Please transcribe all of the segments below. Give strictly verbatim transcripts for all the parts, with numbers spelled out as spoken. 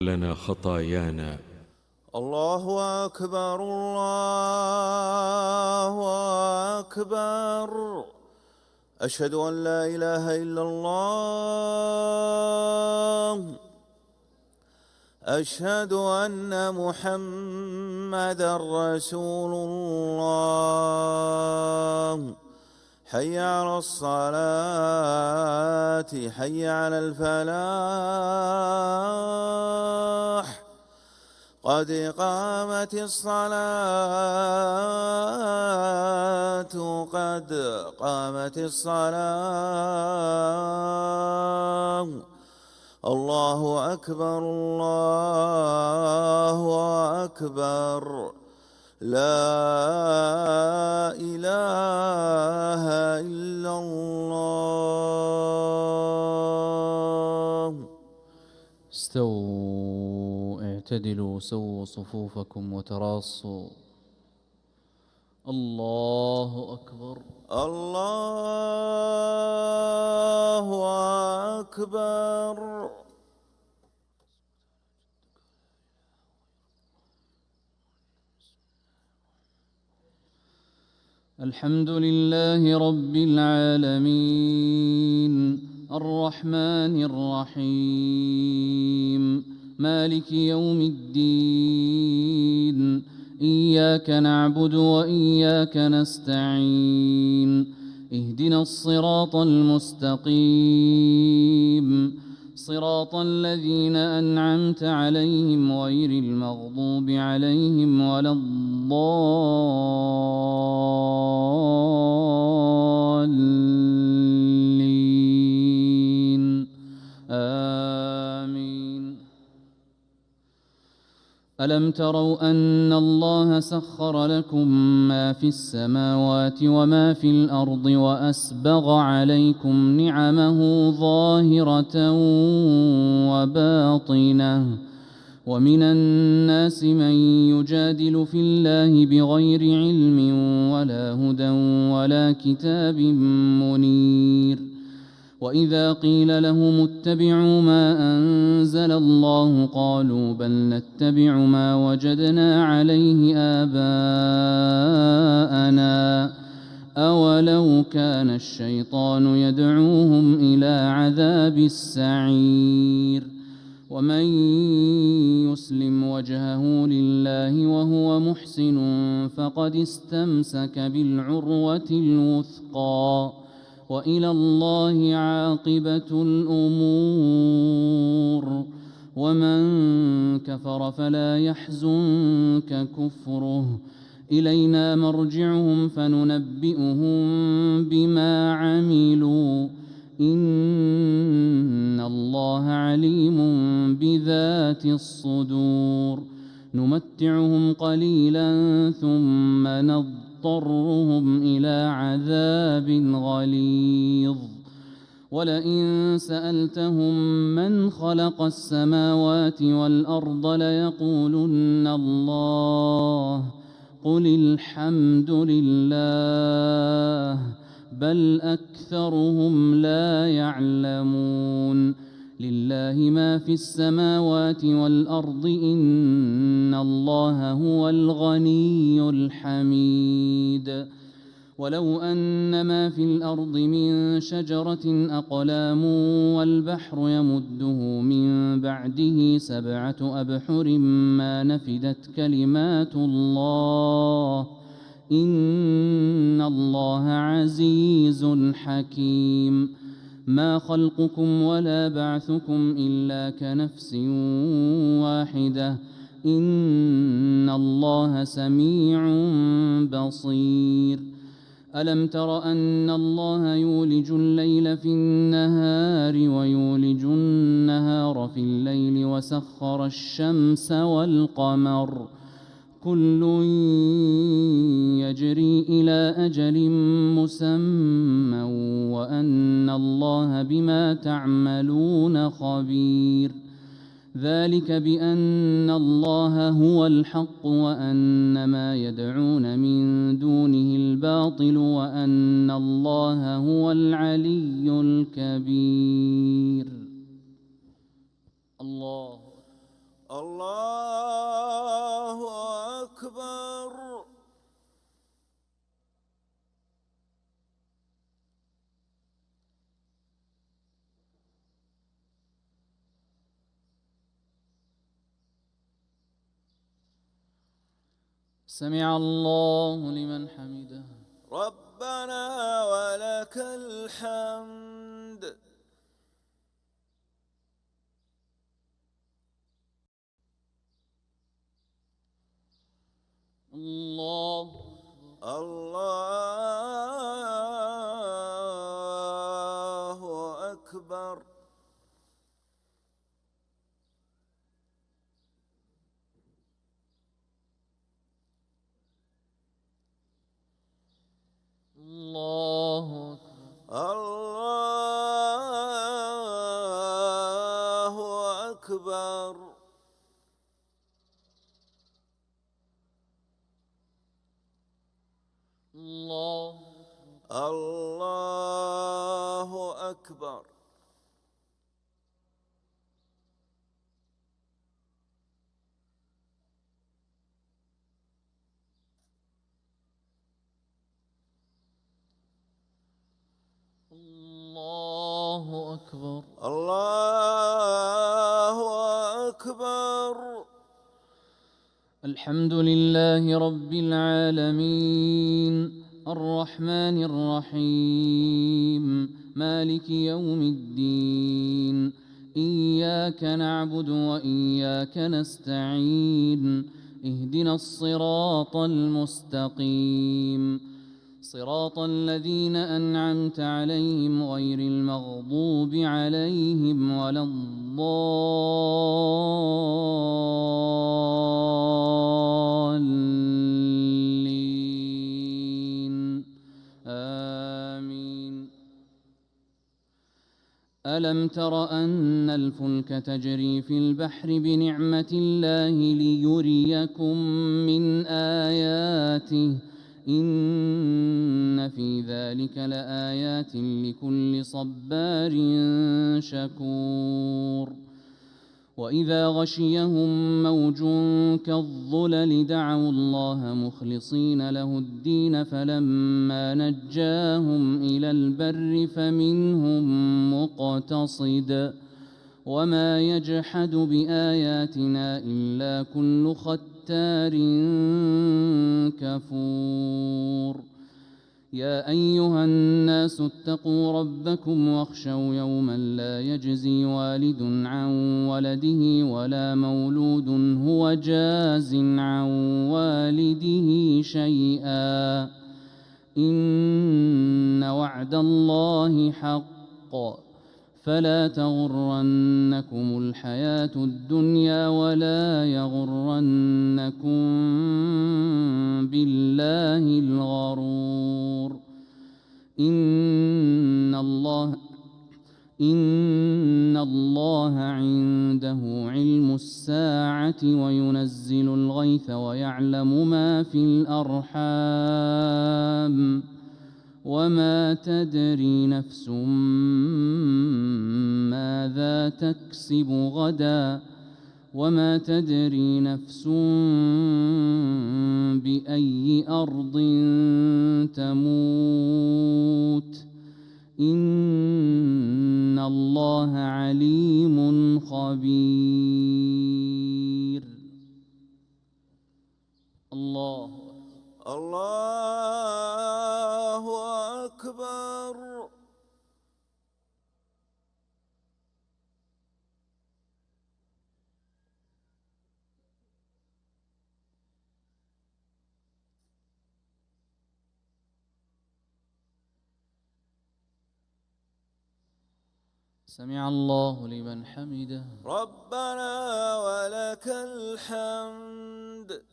لنا خطايانا. الله أكبر الله أكبر. أشهد أن لا إله إلا الله. أشهد أن محمدًا رسول الله. حي على الصلاة، حي على الفلاح، قد قامت الصلاة، قد قامت الصلاة. الله أكبر الله أكبر. لا إله إلا الله. استووا اعتدلوا سووا صفوفكم وتراصوا. الله أكبر الله أكبر. الحمد لله رب العالمين الرحمن الرحيم مالك يوم الدين. إياك نعبد وإياك نستعين. اهدنا الصراط المستقيم صراط الذين أنعمت عليهم غير المغضوب عليهم ولا الضالين. آمين. ألم تروا أن الله سخر لكم ما في السماوات وما في الأرض وأسبغ عليكم نعمه ظاهرة وباطنة، ومن الناس من يجادل في الله بغير علم ولا هدى ولا كتاب منير. وإذا قيل لهم اتبعوا ما أنزل الله قالوا بل نتبع ما وجدنا عليه آباءنا أولو كان الشيطان يدعوهم إلى عذاب السعير. ومن يسلم وجهه لله وهو محسن فقد استمسك بالعروة الوثقى وإلى الله عاقبة الأمور. ومن كفر فلا يحزنك كفره، إلينا مرجعهم فننبئهم بما عملوا، إن الله عليم بذات الصدور. نمتعهم قليلا ثم نضطرهم إلى عذاب غليظ. ولئن سألتهم من خلق السماوات والأرض ليقولن الله قل الحمد لله بل أكثرهم لا يعلمون. لله ما في السماوات والأرض إن الله هو الغني الحميد. ولو أن ما في الأرض من شجرة أقلام والبحر يمده من بعده سبعة أبحر ما نفدت كلمات الله إن الله عزيز حكيم. ما خلقكم ولا بعثكم إلا كنفس واحدة إن الله سميع بصير. ألم تر أن الله يولج الليل في النهار ويولج النهار في الليل وسخر الشمس والقمر كل يجري إلى أجل مسمى وأن الله بما تعملون خبير. ذلك بأن الله هو الحق وأن ما يدعون من دونه الباطل وأن الله هو العلي الكبير. الله الله أكبر. سمع الله لمن حمده. ربنا ولك الحمد. الله الله أكبر. الله الله أكبر. الله الله أكبر. الله أكبر. الله أكبر. الحمد لله رب العالمين الرحمن الرحيم مالك يوم الدين. إياك نعبد وإياك نستعين. اهدنا الصراط المستقيم صراط الذين أنعمت عليهم غير المغضوب عليهم ولا الضالين آمين. ألم تر أن الفلك تجري في البحر بنعمة الله ليريكم من آياته إن في ذلك لآيات لكل صبار شكور. وإذا غشيهم موج كالظلل دعوا الله مخلصين له الدين فلما نجاهم إلى البر فمنهم مقتصد وما يجحد بآياتنا إلا كل ختار كفور. يا أيها الناس اتقوا ربكم واخشوا يوما لا يجزي والد عن ولده ولا مولود هو جاز عن والده شيئا إن وعد الله حق فلا تغرنكم الحياة الدنيا ولا يغرنكم بالله الغرور. إن الله إن الله عنده علم الساعة وينزل الغيث ويعلم ما في الأرحام وما تدري نفس ماذا تكسب غدا وما تدري نفس بأي أرض تموت إن الله عليم خبير. الله الله أكبر. سمع الله لمن حمده. ربنا ولك الحمد.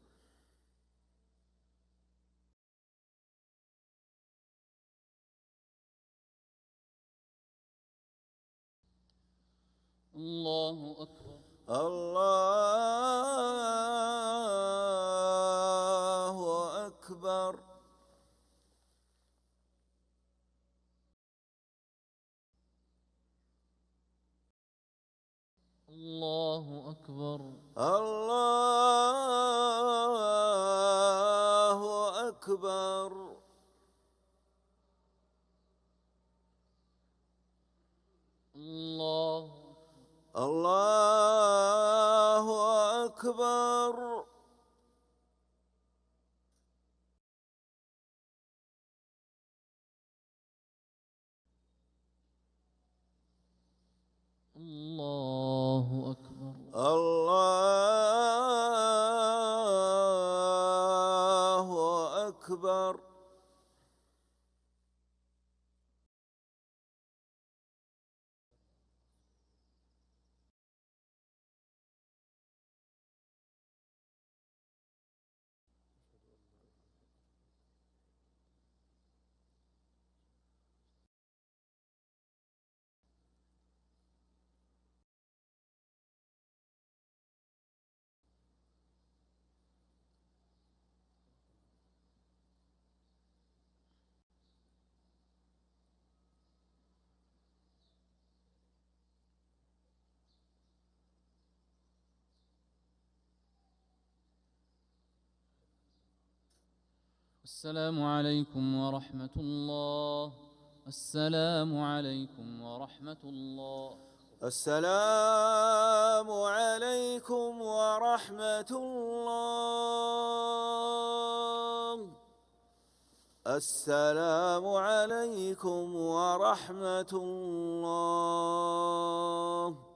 الله أكبر. الله أكبر. الله أكبر. الله أكبر. الله الله أكبر. الله أكبر. الله أكبر. السلام عليكم ورحمة الله. السلام عليكم ورحمة الله. السلام عليكم ورحمة الله. السلام عليكم ورحمة الله.